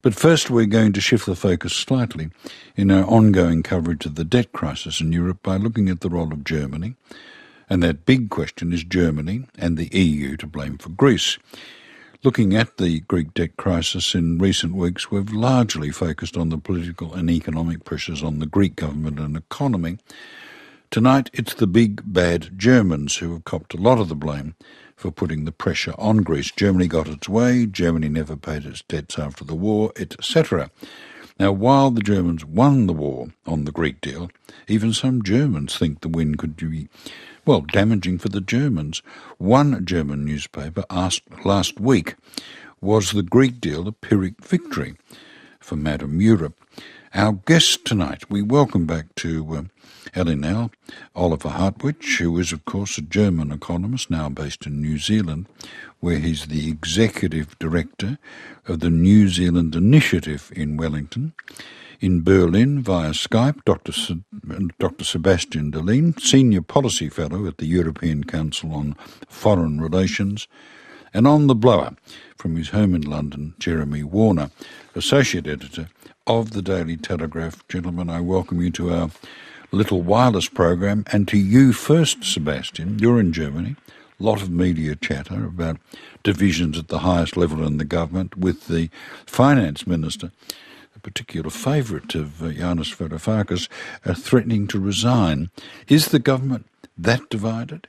But first we're going to shift the focus slightly in our ongoing coverage of the debt crisis in Europe by looking at the role of Germany. And that big question is Germany and the EU to blame for Greece. Looking at the Greek debt crisis in recent weeks, we've largely focused on the political and economic pressures on the Greek government and economy. Tonight, it's the big bad Germans who have copped a lot of the blame for putting the pressure on Greece. Germany got its way, Germany never paid its debts after the war, etc. Now, while the Germans won the war on the Greek deal, even some Germans think the win could be, damaging for the Germans. One German newspaper asked last week, was the Greek deal a Pyrrhic victory for Madam Europe? Our guest tonight, we welcome back to LNL, Oliver Hartwich, who is, of course, a German economist now based in New Zealand, where he's the executive director of the New Zealand Initiative in Wellington. In Berlin, via Skype, Dr. Sebastian Deline, Senior Policy Fellow at the European Council on Foreign Relations, and on the blower, from his home in London, Jeremy Warner, Associate Editor of the Daily Telegraph. Gentlemen, I welcome you to our little wireless program, and to you first, Sebastian. You're in Germany. A lot of media chatter about divisions at the highest level in the government, with the finance minister, a particular favourite of Yanis Varoufakis, threatening to resign. Is the government that divided?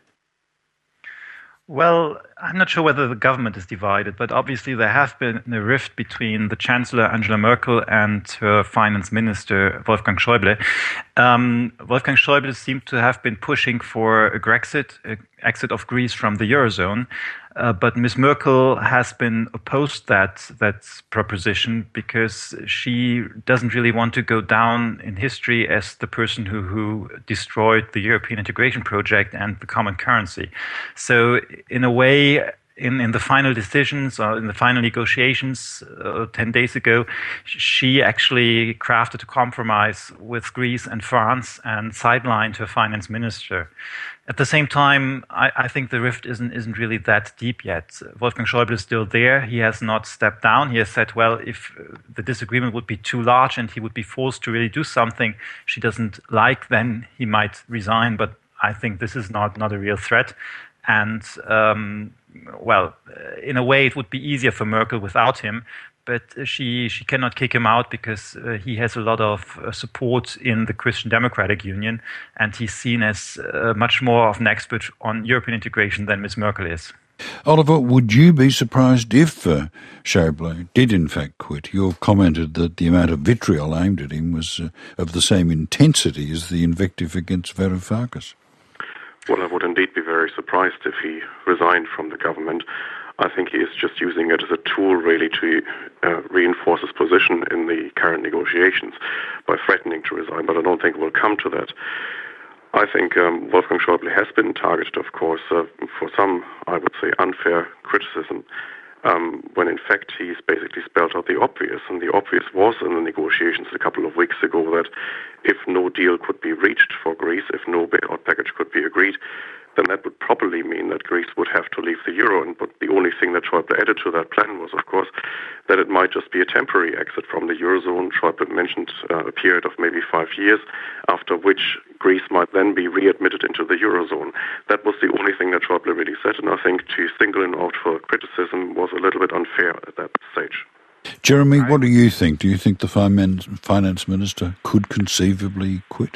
Well, I'm not sure whether the government is divided, but obviously there has been a rift between the Chancellor Angela Merkel and her finance minister Wolfgang Schäuble. Wolfgang Schäuble seemed to have been pushing for a Grexit, exit of Greece from the Eurozone, but Ms. Merkel has been opposed that proposition because she doesn't really want to go down in history as the person who destroyed the European integration project and the common currency. So in a way, in the final decisions or in the final negotiations 10 days ago, she actually crafted a compromise with Greece and France and sidelined her finance minister. At the same time, I think the rift isn't really that deep yet. Wolfgang Schäuble is still there. He has not stepped down. He has said, well, if the disagreement would be too large and he would be forced to really do something she doesn't like, then he might resign. But I think this is not a real threat. And, in a way, it would be easier for Merkel without him. But she cannot kick him out because he has a lot of support in the Christian Democratic Union, and he's seen as much more of an expert on European integration than Ms. Merkel is. Oliver, would you be surprised if Schäuble did in fact quit? You commented that the amount of vitriol aimed at him was of the same intensity as the invective against Varoufakis. Well, I would indeed be very surprised if he resigned from the government. I think he is just using it as a tool really to reinforce his position in the current negotiations by threatening to resign, but I don't think it will come to that. I think Wolfgang Schäuble has been targeted, of course, for some, I would say, unfair criticism, when in fact he's basically spelled out the obvious, and the obvious was in the negotiations a couple of weeks ago that if no deal could be reached for Greece, if no bailout package could be agreed, then that would probably mean that Greece would have to leave the euro. But the only thing that Schäuble added to that plan was, of course, that it might just be a temporary exit from the eurozone. Schäuble mentioned a period of maybe 5 years, after which Greece might then be readmitted into the eurozone. That was the only thing that Schäuble really said, and I think to single him out for criticism was a little bit unfair at that stage. Jeremy, what do you think? Do you think the finance minister could conceivably quit?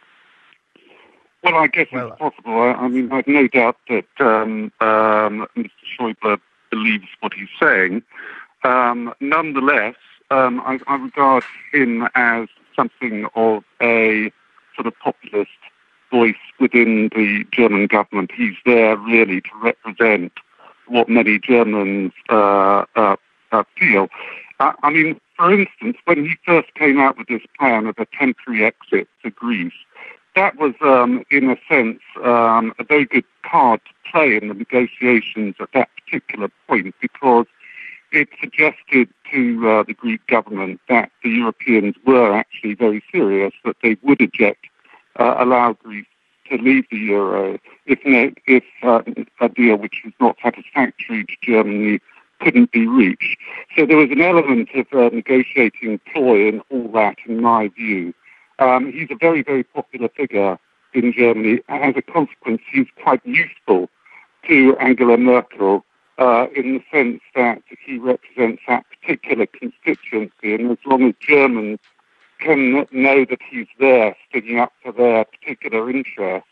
Well, I guess it's possible. I mean, I've no doubt that Mr. Schäuble believes what he's saying. Nonetheless, I regard him as something of a sort of populist voice within the German government. He's there really to represent what many Germans feel. I mean, for instance, when he first came out with this plan of a temporary exit to Greece, that was, in a sense, a very good card to play in the negotiations at that particular point, because it suggested to the Greek government that the Europeans were actually very serious, that they would allow Greece to leave the euro if a deal which was not satisfactory to Germany couldn't be reached. So there was an element of negotiating ploy in all that, in my view. He's a very, very popular figure in Germany, and as a consequence, he's quite useful to Angela Merkel in the sense that he represents that particular constituency, and as long as Germans can know that he's there sticking up for their particular interests,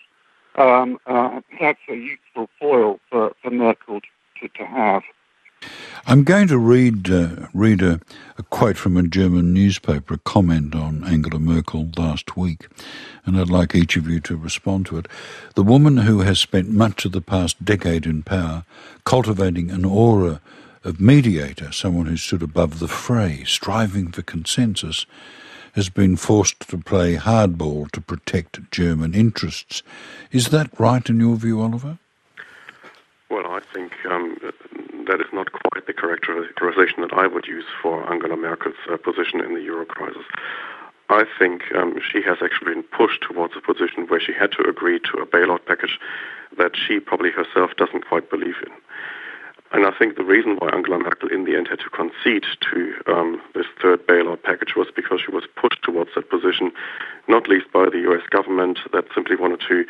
that's a useful foil for Merkel to have. I'm going to read a quote from a German newspaper, a comment on Angela Merkel last week, and I'd like each of you to respond to it. The woman who has spent much of the past decade in power cultivating an aura of mediator, someone who stood above the fray, striving for consensus, has been forced to play hardball to protect German interests. Is that right in your view, Oliver? Well, I think that is not quite the characterization that I would use for Angela Merkel's position in the euro crisis. I think she has actually been pushed towards a position where she had to agree to a bailout package that she probably herself doesn't quite believe in. And I think the reason why Angela Merkel in the end had to concede to this third bailout package was because she was pushed towards that position, not least by the US government that simply wanted to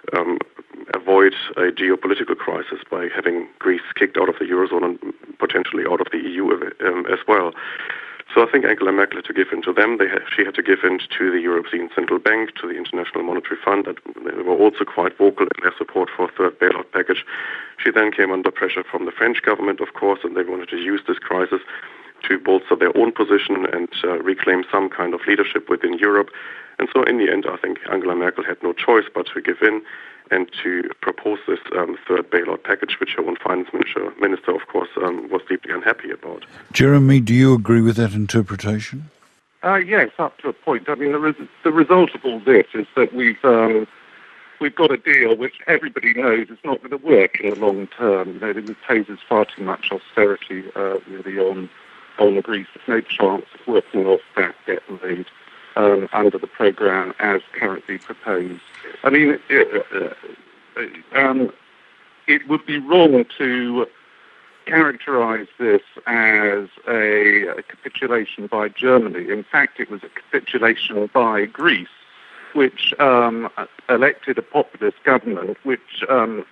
avoid a geopolitical crisis by having Greece kicked out of the Eurozone and potentially out of the EU as well. So I think Angela Merkel had to give in to them. She had to give in to the European Central Bank, to the International Monetary Fund, that they were also quite vocal in their support for a third bailout package. She then came under pressure from the French government, of course, and they wanted to use this crisis to bolster their own position and reclaim some kind of leadership within Europe. And so in the end, I think Angela Merkel had no choice but to give in and to propose this third bailout package, which her own finance minister of course, was deeply unhappy about. Jeremy, do you agree with that interpretation? Yes, up to a point. I mean, the result of all this is that we've got a deal which everybody knows is not going to work in the long term. You know, it imposes far too much austerity really on Greece. There's no chance of working off that debt load under the programme as currently proposed. I mean, it would be wrong to characterise this as a capitulation by Germany. In fact, it was a capitulation by Greece, which elected a populist government, which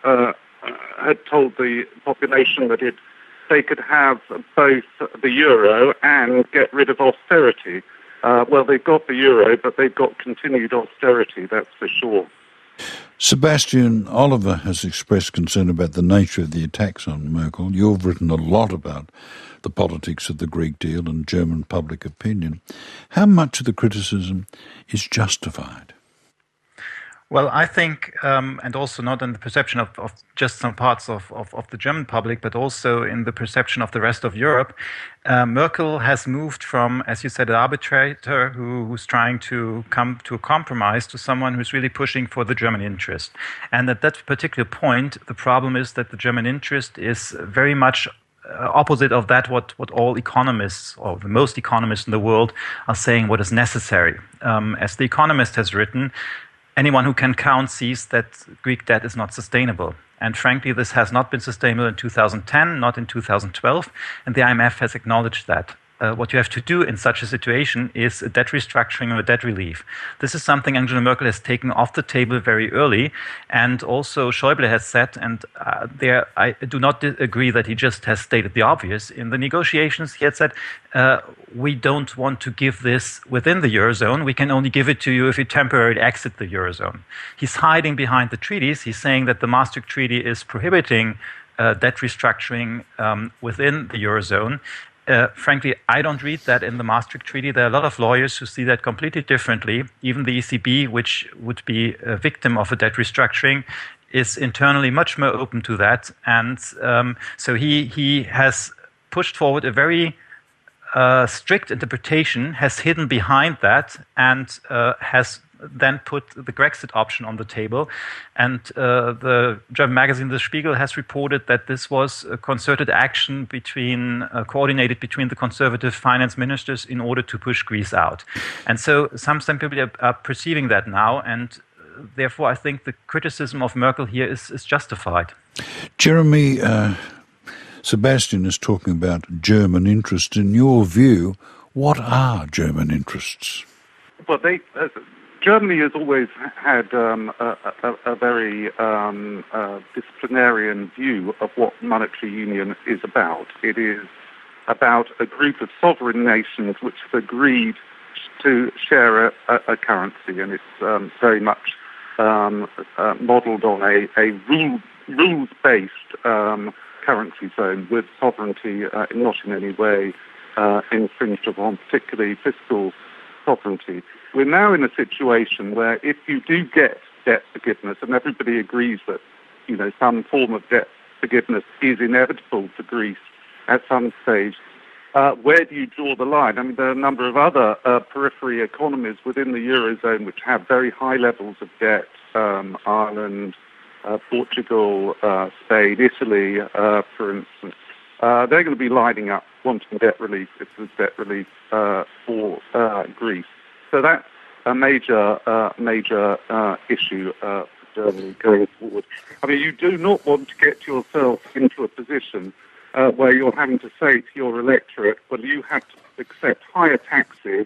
had told the population that they could have both the euro and get rid of austerity. Well, they've got the euro, but they've got continued austerity, that's for sure. Sebastian, Oliver has expressed concern about the nature of the attacks on Merkel. You've written a lot about the politics of the Greek deal and German public opinion. How much of the criticism is justified? Well, I think, and also not in the perception of just some parts of the German public, but also in the perception of the rest of Europe, Merkel has moved from, as you said, an arbitrator who's trying to come to a compromise to someone who's really pushing for the German interest. And at that particular point, the problem is that the German interest is very much opposite of that what all economists, or the most economists in the world, are saying what is necessary. As The Economist has written, anyone who can count sees that Greek debt is not sustainable. And frankly, this has not been sustainable in 2010, not in 2012, and the IMF has acknowledged that. What you have to do in such a situation is a debt restructuring or a debt relief. This is something Angela Merkel has taken off the table very early, and also Schäuble has said, and there I do not agree that he just has stated the obvious. In the negotiations, he had said, we don't want to give this within the Eurozone. We can only give it to you if you temporarily exit the Eurozone. He's hiding behind the treaties. He's saying that the Maastricht Treaty is prohibiting debt restructuring within the Eurozone. Frankly, I don't read that in the Maastricht Treaty. There are a lot of lawyers who see that completely differently. Even the ECB, which would be a victim of a debt restructuring, is internally much more open to that. And so he has pushed forward a very strict interpretation, has hidden behind that, and has then put the Grexit option on the table. And the German magazine Der Spiegel has reported that this was a concerted action coordinated between the conservative finance ministers in order to push Greece out. And so some people are perceiving that now, and therefore I think the criticism of Merkel here is justified. Jeremy, Sebastian is talking about German interests. In your view, what are German interests? Well, Germany has always had a very disciplinarian view of what monetary union is about. It is about a group of sovereign nations which have agreed to share a currency, and it's very much modelled on a rules-based currency zone with sovereignty not in any way infringed upon, particularly fiscal sovereignty. We're now in a situation where if you do get debt forgiveness, and everybody agrees that some form of debt forgiveness is inevitable to Greece at some stage, where do you draw the line? I mean, there are a number of other periphery economies within the Eurozone which have very high levels of debt, Ireland, Portugal, Spain, Italy, for instance. They're going to be lining up wanting debt relief if there's debt relief for Greece. So that's a major issue for Germany going forward. I mean, you do not want to get yourself into a position where you're having to say to your electorate, well, you have to accept higher taxes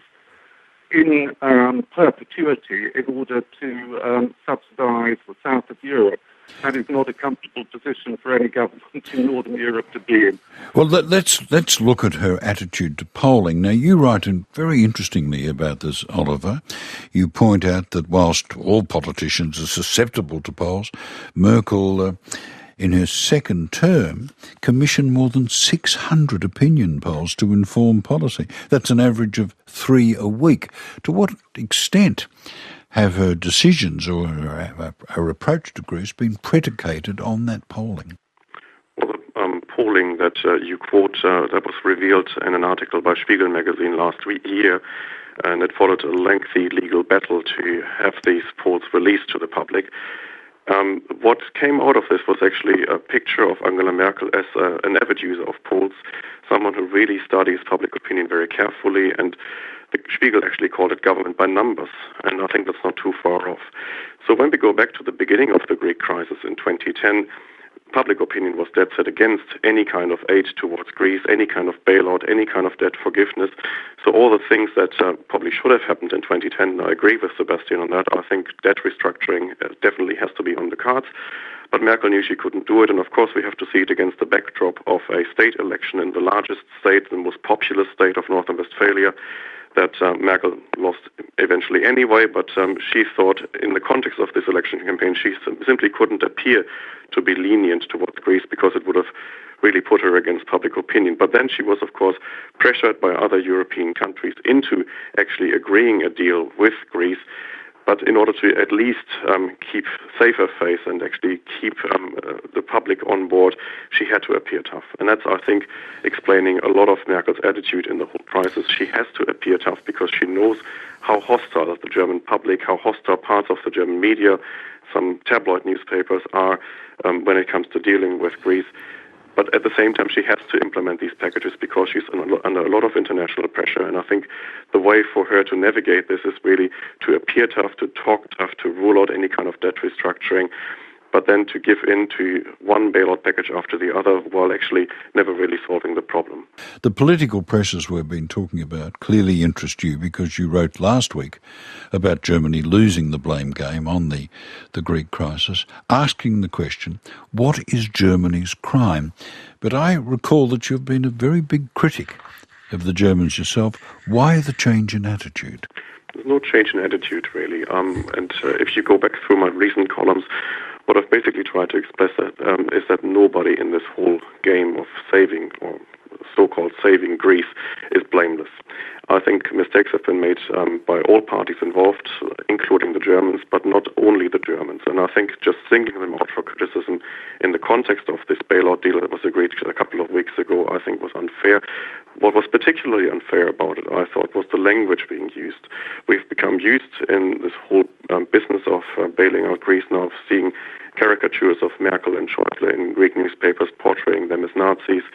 in perpetuity in order to subsidise the south of Europe. That is not a comfortable position for any government in Northern Europe to be in. Well, let's look at her attitude to polling. Now, you write very interestingly about this, Oliver. You point out that whilst all politicians are susceptible to polls, Merkel, in her second term, commissioned more than 600 opinion polls to inform policy. That's an average of 3 a week. To what extent have her decisions or her approach to Greece been predicated on that polling? Well, the polling that you quote, that was revealed in an article by Spiegel magazine last year, and it followed a lengthy legal battle to have these polls released to the public. What came out of this was actually a picture of Angela Merkel as an avid user of polls, someone who really studies public opinion very carefully, and the Spiegel actually called it government by numbers, and I think that's not too far off. So when we go back to the beginning of the Greek crisis in 2010, public opinion was dead set against any kind of aid towards Greece, any kind of bailout, any kind of debt forgiveness. So all the things that probably should have happened in 2010, I agree with Sebastian on that. I think debt restructuring definitely has to be on the cards. But Merkel knew she couldn't do it, and of course we have to see it against the backdrop of a state election in the largest state, the most populous state of North Rhine-Westphalia, that Merkel lost eventually anyway, but she thought in the context of this election campaign she simply couldn't appear to be lenient towards Greece because it would have really put her against public opinion. But then she was, of course, pressured by other European countries into actually agreeing a deal with Greece, but in order to at least keep safer face and actually keep the public on board, she had to appear tough. And that's, I think, explaining a lot of Merkel's attitude in the whole crisis. She has to appear tough because she knows how hostile the German public, how hostile parts of the German media, some tabloid newspapers are when it comes to dealing with Greece. But at the same time, she has to implement these packages because she's under a lot of international pressure. And I think the way for her to navigate this is really to appear tough, to talk tough, to rule out any kind of debt restructuring, but then to give in to one bailout package after the other while actually never really solving the problem. The political pressures we've been talking about clearly interest you because you wrote last week about Germany losing the blame game on the Greek crisis, asking the question, what is Germany's crime? But I recall that you've been a very big critic of the Germans yourself. Why the change in attitude? There's no change in attitude, really. If you go back through my recent columns, what I've basically tried to express is that nobody in this whole game of saving or so-called saving Greece is blameless. I think mistakes have been made by all parties involved, including the Germans, but not only the Germans. And I think just singling them out for criticism in the context of this bailout deal that was agreed a couple of weeks ago, I think was unfair. What was particularly unfair about it, I thought, was the language being used. We've become used in this whole business of bailing out Greece now, of seeing caricatures of Merkel and Schäuble in Greek newspapers portraying them as Nazis.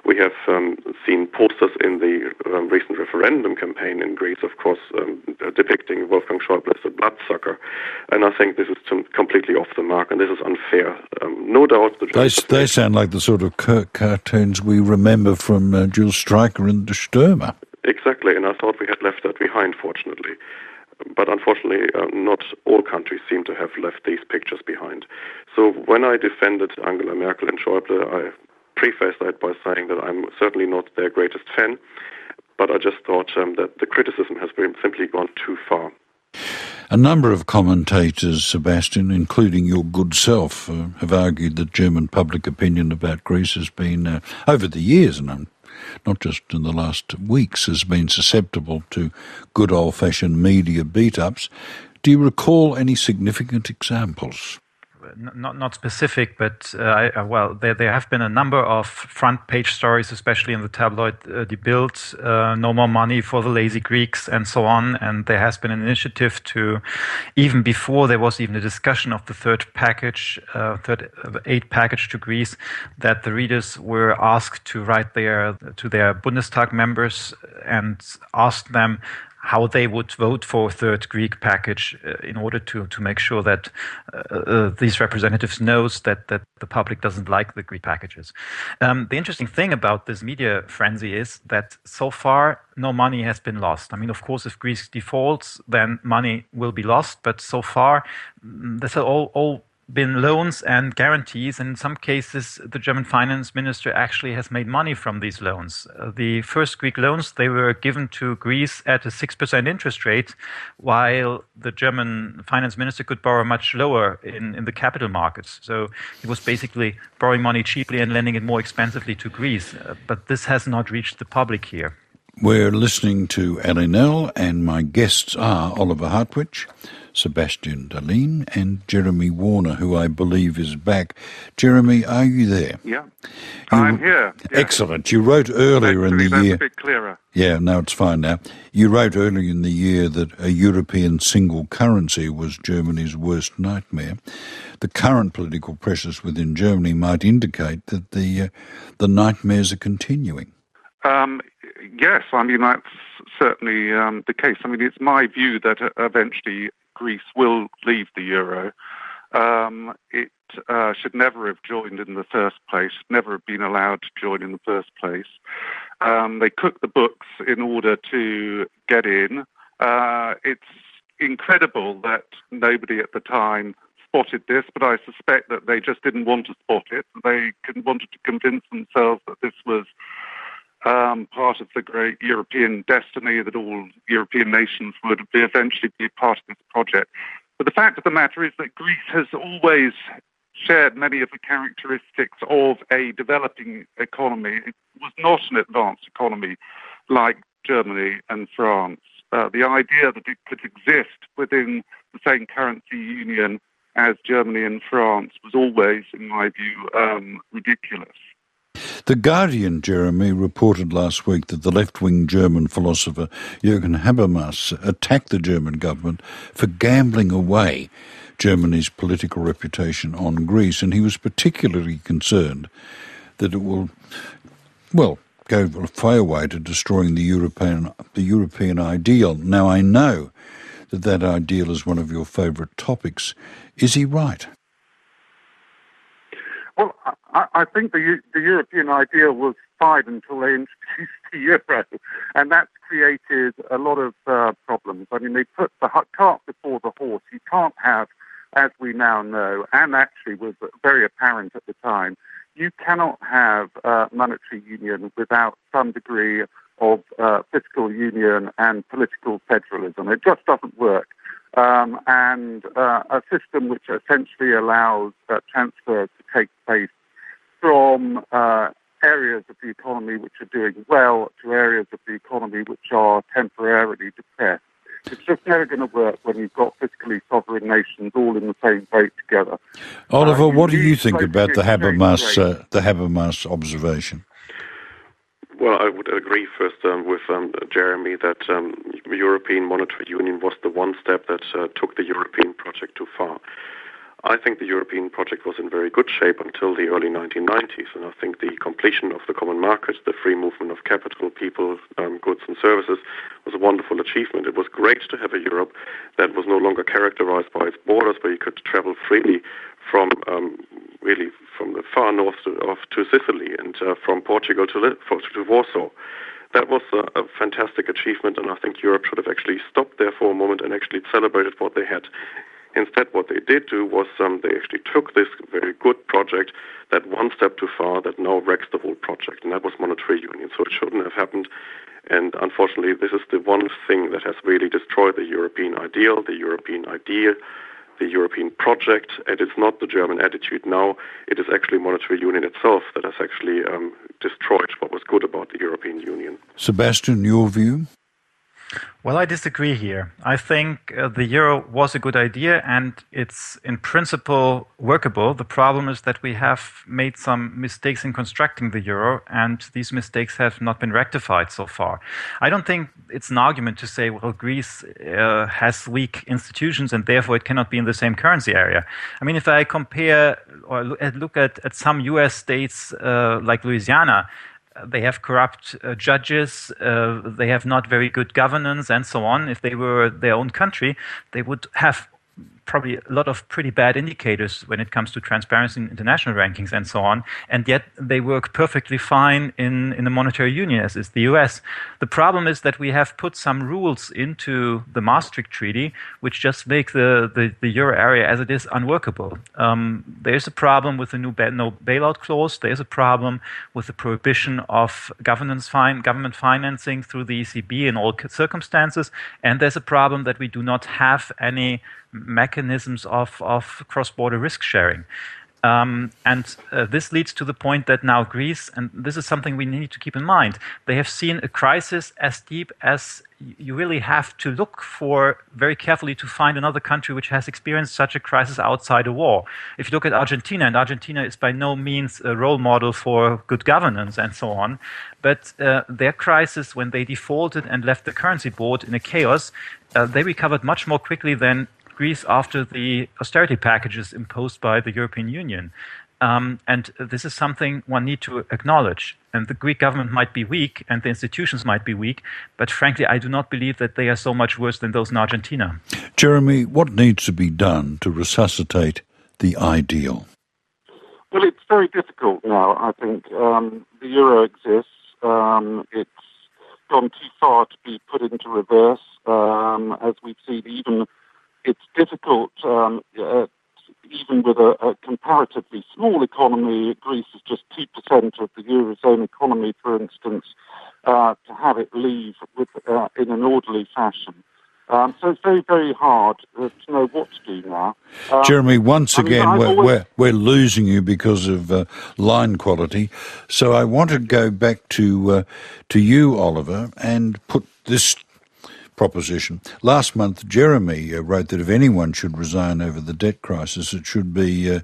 We have seen posters in the recent referendum campaign in Greece, of course, depicting Wolfgang Schäuble as a bloodsucker. And I think this is completely off the mark, and this is unfair. No doubt. They sound like the sort of cartoons we remember from Jules Streicher and Der Stürmer. Exactly, and I thought we had left that behind, fortunately. But unfortunately, not all countries seem to have left these pictures behind. So when I defended Angela Merkel and Schäuble, I prefaced that by saying that I'm certainly not their greatest fan, but I just thought that the criticism has simply gone too far. A number of commentators, Sebastian, including your good self, have argued that German public opinion about Greece has been, over the years, and not just in the last weeks, has been susceptible to good old-fashioned media beat-ups. Do you recall any significant examples? Not specific, but there have been a number of front-page stories, especially in the tabloid Die Bild, no more money for the lazy Greeks, and so on. And there has been an initiative to, even before there was even a discussion of the third aid package to Greece, that the readers were asked to write to their Bundestag members and ask them how they would vote for a third Greek package in order to make sure that these representatives knows that the public doesn't like the Greek packages. The interesting thing about this media frenzy is that so far no money has been lost. I mean, of course, if Greece defaults, then money will be lost. But so far, this has all been loans and guarantees. And in some cases, the German finance minister actually has made money from these loans. The first Greek loans, they were given to Greece at a 6% interest rate, while the German finance minister could borrow much lower in the capital markets. So he was basically borrowing money cheaply and lending it more expensively to Greece. But this has not reached the public here. We're listening to LNL, and my guests are Oliver Hartwich, Sebastian Dahlin, and Jeremy Warner, who I believe is back. Jeremy, are you there? Yeah, I'm here. Yeah. Excellent. You wrote earlier in the year... That's a bit clearer. Yeah, no, it's fine now. You wrote earlier in the year that a European single currency was Germany's worst nightmare. The current political pressures within Germany might indicate that the nightmares are continuing. Yes, I mean, that's certainly the case. I mean, it's my view that eventually Greece will leave the euro. It should never have joined in the first place, never have been allowed to join in the first place. They cooked the books in order to get in. It's incredible that nobody at the time spotted this, but I suspect that they just didn't want to spot it. They wanted to convince themselves that this was part of the great European destiny, that all European nations would eventually be part of this project. But the fact of the matter is that Greece has always shared many of the characteristics of a developing economy. It was not an advanced economy like Germany and France. The idea that it could exist within the same currency union as Germany and France was always, in my view, ridiculous. The Guardian, Jeremy, reported last week that the left-wing German philosopher Jürgen Habermas attacked the German government for gambling away Germany's political reputation on Greece, and he was particularly concerned that it will, go a fair way to destroying the European ideal. Now, I know that ideal is one of your favourite topics. Is he right? Well, I think the European ideal was fine until they introduced the euro, and that's created a lot of problems. I mean, they put the cart before the horse. You can't have, as we now know, and actually was very apparent at the time, you cannot have monetary union without some degree of fiscal union and political federalism. It just doesn't work. And a system which essentially allows transfers to take place from areas of the economy which are doing well to areas of the economy which are temporarily depressed. It's just never going to work when you've got fiscally sovereign nations all in the same boat together. Oliver, what do you think about the Habermas observation? Well, I would agree first with Jeremy that European monetary union was the one step that took the European project too far. I think the European project was in very good shape until the early 1990s, and I think the completion of the common market, the free movement of capital, people, goods and services, was a wonderful achievement. It was great to have a Europe that was no longer characterized by its borders, where you could travel freely from really from the far north to Sicily and from Portugal to Warsaw. That was a fantastic achievement, and I think Europe should have actually stopped there for a moment and actually celebrated what they had. Instead, what they did do was they actually took this very good project that one step too far that now wrecks the whole project, and that was monetary union. So it shouldn't have happened. And unfortunately, this is the one thing that has really destroyed the European ideal, the European idea, the European project. And it's not the German attitude now. It is actually monetary union itself that has actually destroyed what was good about the European Union. Sebastian, your view? Well, I disagree here. I think the euro was a good idea and it's in principle workable. The problem is that we have made some mistakes in constructing the euro, and these mistakes have not been rectified so far. I don't think it's an argument to say, well, Greece has weak institutions and therefore it cannot be in the same currency area. I mean, if I compare or look at some US states like Louisiana, they have corrupt judges, they have not very good governance, and so on. If they were their own country, they would have probably a lot of pretty bad indicators when it comes to transparency in international rankings and so on, and yet they work perfectly fine in the monetary union, as is the US. The problem is that we have put some rules into the Maastricht Treaty which just make the euro area as it is unworkable. There's a problem with the new no bailout clause. There's a problem with the prohibition of government financing through the ECB in all circumstances, and there's a problem that we do not have any mechanisms of cross-border risk sharing. This leads to the point that now Greece, and this is something we need to keep in mind, they have seen a crisis as deep as you really have to look for very carefully to find another country which has experienced such a crisis outside a war. If you look at Argentina, and Argentina is by no means a role model for good governance and so on, but their crisis, when they defaulted and left the currency board in a chaos, they recovered much more quickly than Greece after the austerity packages imposed by the European Union. And this is something one needs to acknowledge. And the Greek government might be weak and the institutions might be weak, but frankly, I do not believe that they are so much worse than those in Argentina. Jeremy, what needs to be done to resuscitate the ideal? Well, it's very difficult now, I think. The euro exists. It's gone too far to be put into reverse, as we've seen. Even it's difficult, even with a comparatively small economy. Greece is just 2% of the Eurozone economy, for instance, to have it leave in an orderly fashion. So it's very, very hard to know what to do now. Jeremy, once again, we're losing you because of line quality. So I want to go back to you, Oliver, and put this proposition. Last month, Jeremy wrote that if anyone should resign over the debt crisis, it should be the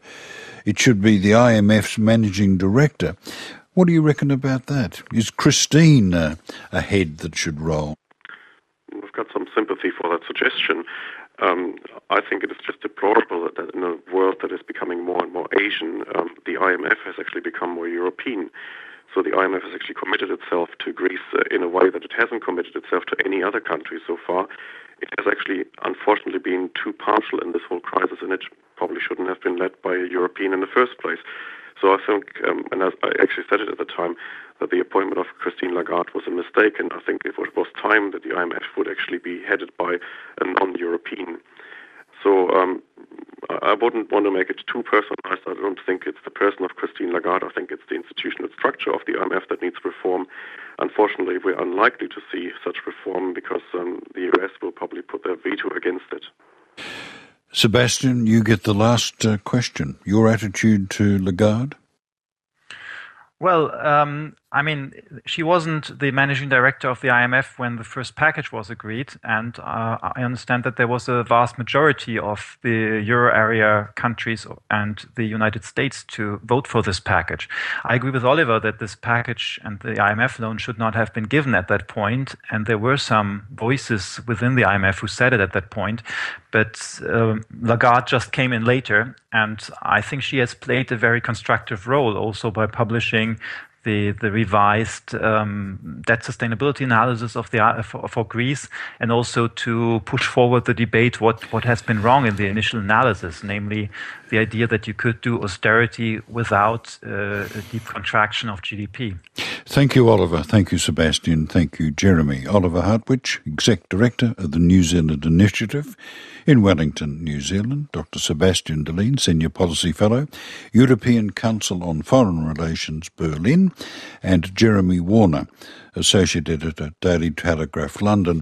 IMF's managing director. What do you reckon about that? Is Christine a head that should roll? I've got some sympathy for that suggestion. I think it is just deplorable that in a world that is becoming more and more Asian, the IMF has actually become more European. So the IMF has actually committed itself to Greece in a way that it hasn't committed itself to any other country so far. It has actually, unfortunately, been too partial in this whole crisis, and it probably shouldn't have been led by a European in the first place. So I think, and as I actually said it at the time, that the appointment of Christine Lagarde was a mistake, and I think it was time that the IMF would actually be headed by a non-European. So I wouldn't want to make it too personalized. I don't think it's the person of Christine Lagarde. I think it's the institutional structure of the IMF that needs reform. Unfortunately, we're unlikely to see such reform because the US will probably put their veto against it. Sebastian, you get the last question. Your attitude to Lagarde? Well, I mean, she wasn't the managing director of the IMF when the first package was agreed, and I understand that there was a vast majority of the euro area countries and the United States to vote for this package. I agree with Oliver that this package and the IMF loan should not have been given at that point, and there were some voices within the IMF who said it at that point, but Lagarde just came in later, and I think she has played a very constructive role also by publishing the revised debt sustainability analysis of for Greece, and also to push forward the debate what has been wrong in the initial analysis, namely the idea that you could do austerity without a deep contraction of GDP. Thank you, Oliver. Thank you, Sebastian. Thank you, Jeremy. Oliver Hartwich, Exec Director of the New Zealand Initiative in Wellington, New Zealand. Dr. Sebastian Deline, Senior Policy Fellow, European Council on Foreign Relations, Berlin, and Jeremy Warner, Associate Editor, Daily Telegraph, London.